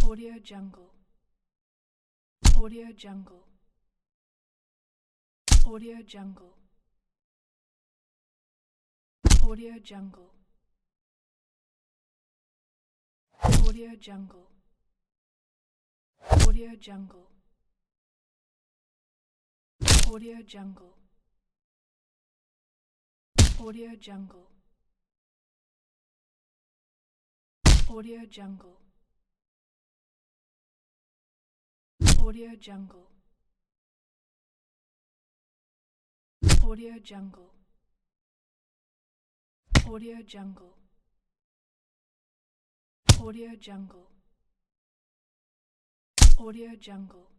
Audio Jungle. Audio Jungle. Audio Jungle. Audio Jungle. Audio Jungle. Audio Jungle. Audio Jungle. Audio Jungle. Audio Jungle. Audio Jungle. Audio Jungle. Audio Jungle. Audio Jungle. Audio Jungle.